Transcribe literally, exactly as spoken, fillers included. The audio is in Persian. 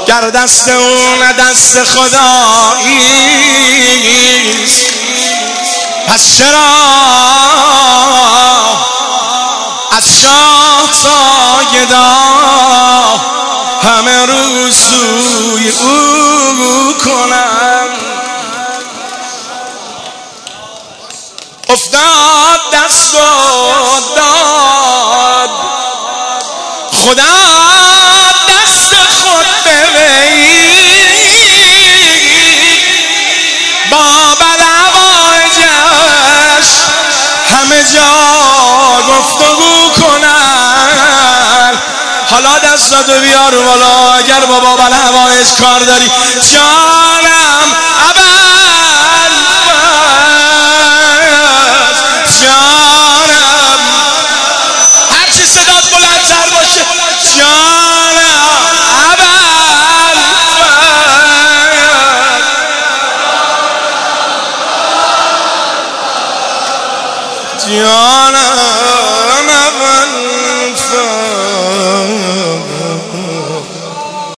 گر دست اون دست خداییست پس چرا از شاه تا گدا همه رو سوی او کنم؟ افتاد دست و داد خدا دست خود به وی با بلوایجش همه جا گفتگو کنن. حالا دستاتو بیار بالا اگر با بابا هوایج کار داری. جانم ابد جانم، هرچی صدات بلندتر باشه. جانم ابد جانم ابد